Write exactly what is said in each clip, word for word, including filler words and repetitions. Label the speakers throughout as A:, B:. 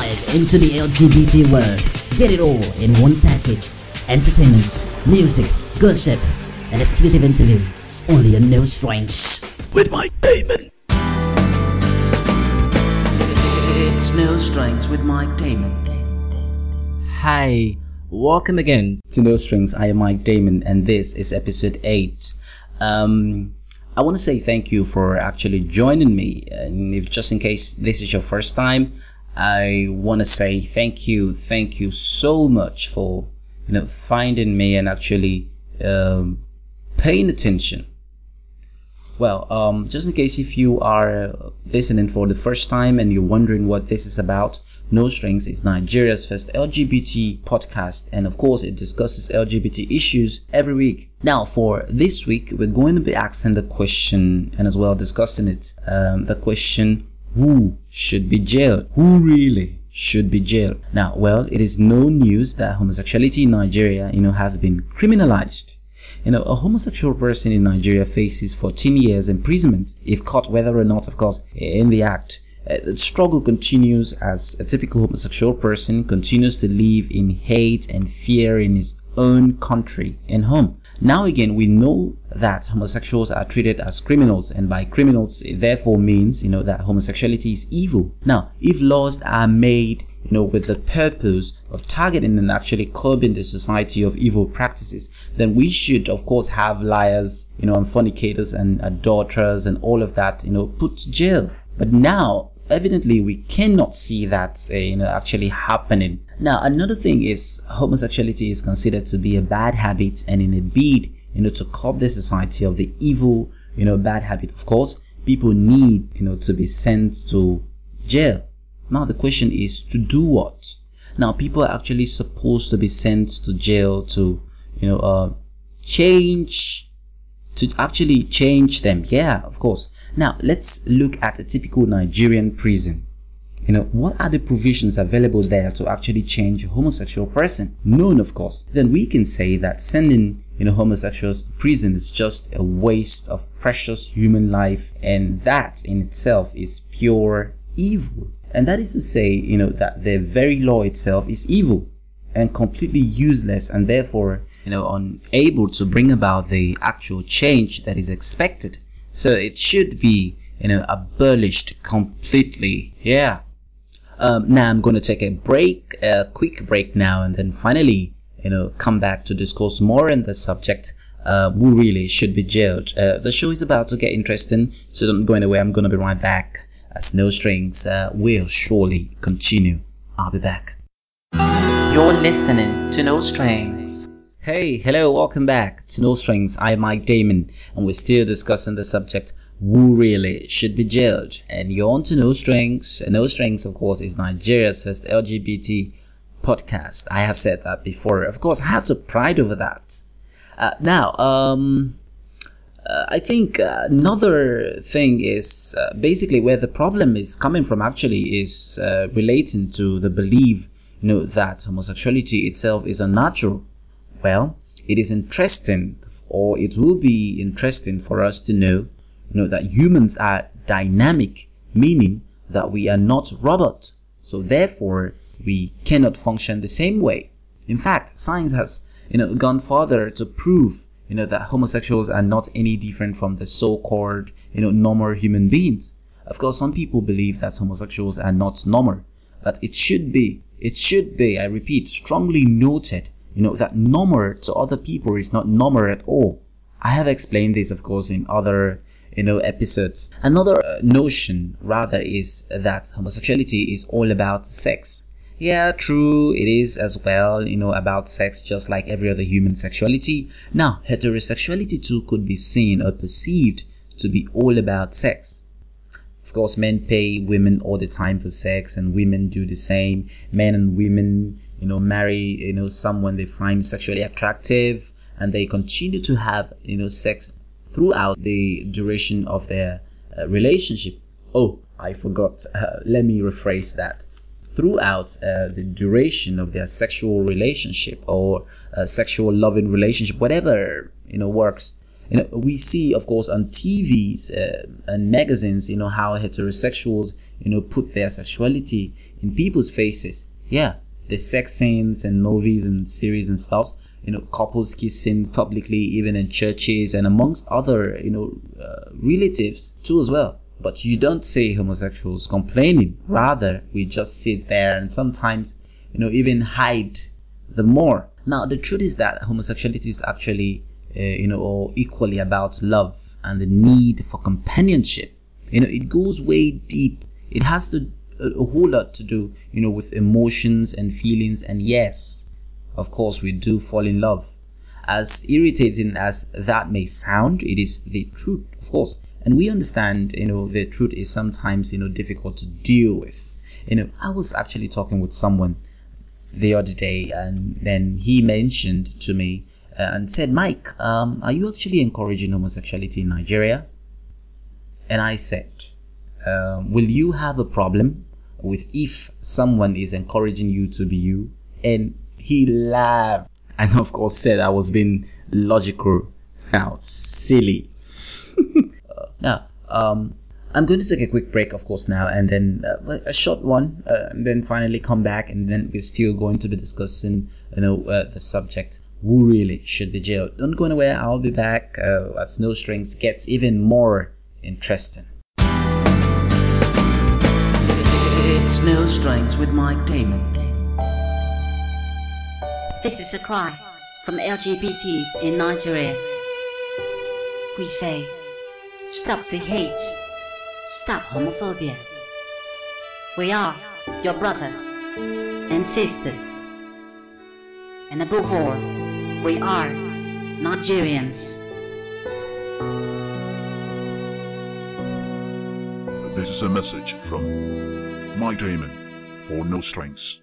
A: Dive into the L G B T world. Get it all in one package. Entertainment, music, gossip, and exclusive interview. Only on No Strings with Mike Damon. It's No Strings with Mike Damon.
B: Hi, welcome again to No Strings. I am Mike Damon, and this is episode eight. Um, I want to say thank you for actually joining me. And if just in case this is your first time, I want to say thank you, thank you so much for you know finding me and actually um, paying attention. Well, um, just in case if you are listening for the first time and you're wondering what this is about, No Strings is Nigeria's first L G B T podcast, and of course it discusses L G B T issues every week. Now for this week, we're going to be asking the question and as well discussing it. Um, the question, who should be jailed? Who really should be jailed? Now, well, it is no news that homosexuality in Nigeria, you know, has been criminalized. You know, a homosexual person in Nigeria faces fourteen years imprisonment if caught, whether or not, of course, in the act. Uh, the struggle continues as a typical homosexual person continues to live in hate and fear in his own country and home. Now again, we know that homosexuals are treated as criminals, and by criminals it therefore means, you know, that homosexuality is evil. Now, if laws are made, you know, with the purpose of targeting and actually curbing the society of evil practices, then we should, of course, have liars, you know, and fornicators and adulterers and all of that, you know, put to jail. But now, evidently, we cannot see that, uh, you know, actually happening. Now, another thing is homosexuality is considered to be a bad habit, and in a bid, you know, to curb the society of the evil, you know, bad habit, of course, people need, you know, to be sent to jail. Now, the question is to do what? Now, people are actually supposed to be sent to jail to, you know, uh, change, to actually change them. Yeah, of course. Now, let's look at a typical Nigerian prison. You know, what are the provisions available there to actually change a homosexual person? None, of course. Then we can say that sending, you know, homosexuals to prison is just a waste of precious human life, and that in itself is pure evil. And that is to say, you know, that the very law itself is evil and completely useless, and therefore, you know, unable to bring about the actual change that is expected. So it should be, you know, abolished completely. Yeah. Um, now I'm going to take a break, a quick break now, and then finally, you know, come back to discuss more on the subject. Uh, who really should be jailed? Uh, the show is about to get interesting, so don't go anywhere. I'm going to be right back. As No Strings uh, will surely continue. I'll be back.
A: You're listening to No Strings.
B: Hey, hello, welcome back to No Strings. I'm Mike Damon, and we're still discussing the subject, who really should be jailed? And you're on to No Strings. No Strings, of course, is Nigeria's first L G B T podcast. I have said that before. Of course, I have to pride over that. Uh, now, um, uh, I think uh, another thing is uh, basically where the problem is coming from actually is uh, relating to the belief, you know, that homosexuality itself is unnatural. Well, it is interesting, or it will be interesting for us to know, you know, that humans are dynamic, meaning that we are not robots. So therefore, we cannot function the same way. In fact, science has, you know, gone further to prove, you know, that homosexuals are not any different from the so-called, you know, normal human beings. Of course, some people believe that homosexuals are not normal, but it should be, it should be, I repeat, strongly noted, you know, that normal to other people is not normal at all. I have explained this, of course, in other, you know, episodes. Another uh, notion, rather, is that homosexuality is all about sex. Yeah, true, it is as well, you know, about sex, just like every other human sexuality. Now, heterosexuality too could be seen or perceived to be all about sex. Of course, men pay women all the time for sex, and women do the same. Men and women, you know, marry, you know, someone they find sexually attractive, and they continue to have, you know, sex throughout the duration of their uh, relationship. Oh, I forgot. Uh, let me rephrase that. Throughout uh, the duration of their sexual relationship or uh, sexual loving relationship, whatever, you know, works. You know, we see, of course, on T Vs uh, and magazines, you know, how heterosexuals, you know, put their sexuality, in people's faces. Yeah, the sex scenes and movies and series and stuff, you know, couples kissing publicly, even in churches and amongst other, you know, uh, relatives too as well. But you don't see homosexuals complaining. Rather, we just sit there and sometimes, you know, even hide the more. Now, the truth is that homosexuality is actually, uh, you know, all equally about love and the need for companionship. You know, it goes way deep. It has to a, a whole lot to do, you know, with emotions and feelings. And yes, of course, we do fall in love. As irritating as that may sound, it is the truth, of course. And we understand, you know, the truth is sometimes, you know, difficult to deal with. You know, I was actually talking with someone the other day, and then he mentioned to me uh, and said, Mike, um, are you actually encouraging homosexuality in Nigeria? And I said, um, will you have a problem with if someone is encouraging you to be you? And he laughed and of course said I was being logical. Now, silly. Now, um, I'm going to take a quick break, of course, now, and then uh, a short one, uh, and then finally come back, and then we're still going to be discussing, you know, uh, the subject, who really should be jailed. Don't go anywhere. I'll be back uh, as No Strings gets even more interesting.
A: It's No Strings with Mike Damon.
C: This is a cry from L G B Ts in Nigeria. We say, stop the hate, stop homophobia. We are your brothers and sisters. And above all, we are Nigerians.
D: This is a message from Mike Damon for No Strings.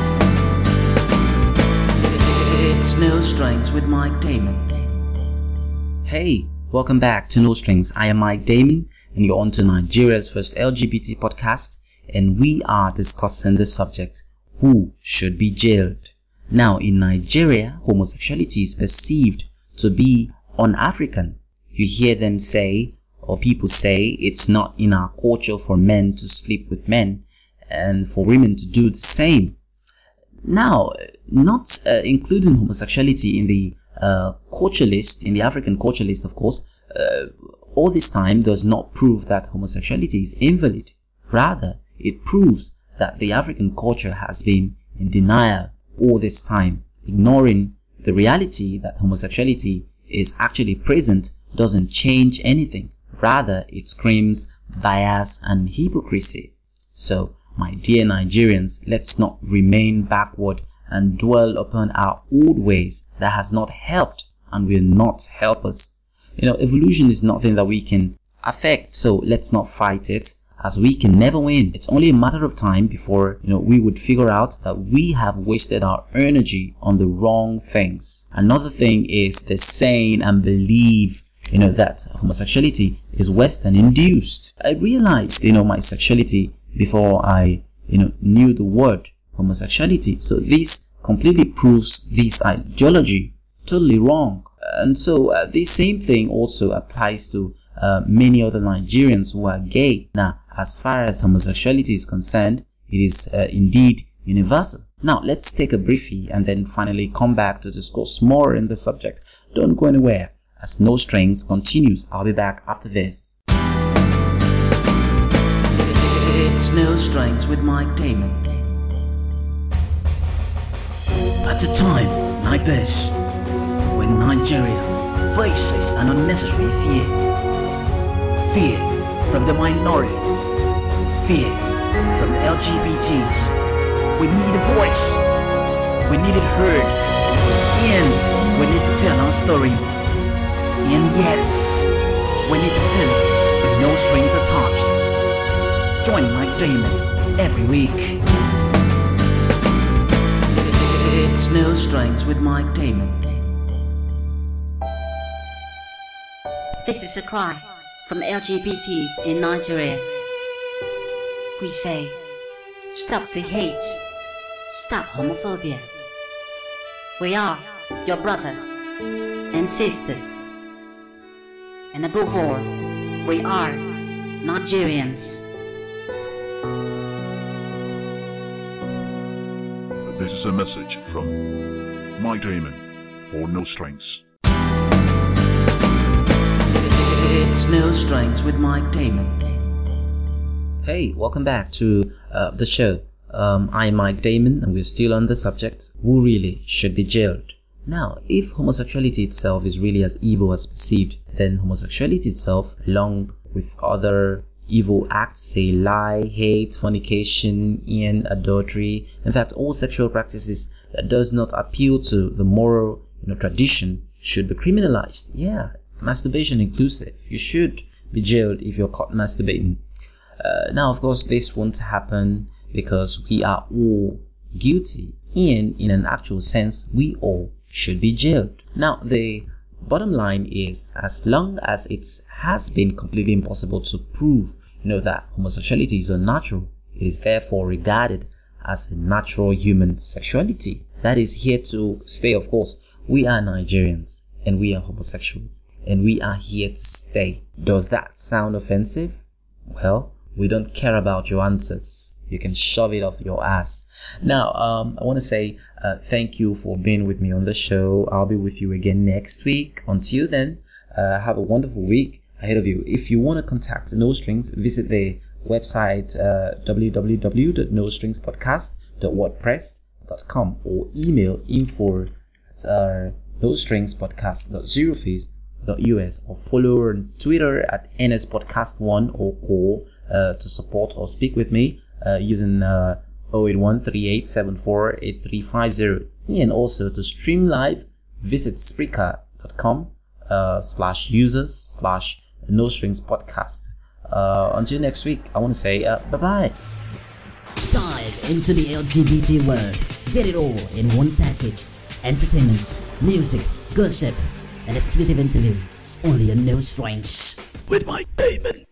A: It's No Strings with Mike Damon.
B: Hey, welcome back to No Strings. I am Mike Damon, and you're on to Nigeria's first L G B T podcast, and we are discussing the subject, who should be jailed. Now, in Nigeria, homosexuality is perceived to be un-African. You hear them say, or people say, it's not in our culture for men to sleep with men and for women to do the same. Now, not uh, including homosexuality in the uh, culture list, in the African culture list, of course, uh, all this time does not prove that homosexuality is invalid. Rather, it proves that the African culture has been in denial all this time, ignoring the reality that homosexuality is actually present doesn't change anything. Rather, it screams bias and hypocrisy. So, my dear Nigerians, let's not remain backward and dwell upon our old ways that has not helped and will not help us. You know, evolution is nothing that we can affect, so let's not fight it, as we can never win. It's only a matter of time before, you know, we would figure out that we have wasted our energy on the wrong things. Another thing is the saying and belief, you know, that homosexuality is Western induced. I realized, you know, my sexuality before I, you know, knew the word homosexuality. So this completely proves this ideology totally wrong. And so uh, this same thing also applies to uh, many other Nigerians who are gay. Now, as far as homosexuality is concerned, it is uh, indeed universal. Now, let's take a briefie and then finally come back to discuss more in the subject. Don't go anywhere, as No Strings continues. I'll be back after this.
A: It's No Strings with Mike Damon. At a time like this, when Nigeria faces an unnecessary fear, fear from the minority, fear from L G B Ts, we need a voice, we need it heard, and we need to tell our stories. And yes, we need to tell it with no strings attached. Join Mike Damon every week. It's No Strings with Mike Damon.
C: This is a cry from L G B Ts in Nigeria. We say, stop the hate, stop homophobia. We are your brothers and sisters. And above all, we are Nigerians.
D: This is a message from my Damon for No Strings.
A: It's No Strings with Mike Damon.
B: Hey, welcome back to uh, the show. Um, I'm Mike Damon, and we're still on the subject: who really should be jailed? Now, if homosexuality itself is really as evil as perceived, then homosexuality itself, along with other evil acts, say lie, hate, fornication, and adultery, in fact, all sexual practices that does not appeal to the moral, you know, tradition, should be criminalized. Yeah, masturbation inclusive. You should be jailed if you're caught masturbating. Uh, now, of course, this won't happen because we are all guilty, and in an actual sense, we all should be jailed. Now, the bottom line is, as long as it has been completely impossible to prove, you know, that homosexuality is unnatural, it is therefore regarded as a natural human sexuality. That is here to stay, of course. We are Nigerians, and we are homosexuals, and we are here to stay. Does that sound offensive? Well, we don't care about your answers. You can shove it off your ass. Now, um, I want to say uh, thank you for being with me on the show. I'll be with you again next week. Until then, uh, have a wonderful week ahead of you. If you want to contact No Strings, visit the website uh, w w w dot no strings podcast dot wordpress dot com or email info at uh, no strings podcast dot zero face dot u s or follow on Twitter at N S podcast one or call Uh, to support or speak with me uh, using uh, zero eight one three eight seven four eight three five zero. And also to stream live, visit Spreaker dot com uh, slash users slash no strings podcast. Uh, until next week, I want to say uh, bye bye.
A: Dive into the L G B T world. Get it all in one package: entertainment, music, gossip, and exclusive interview. Only on No Strings with Mike Damon.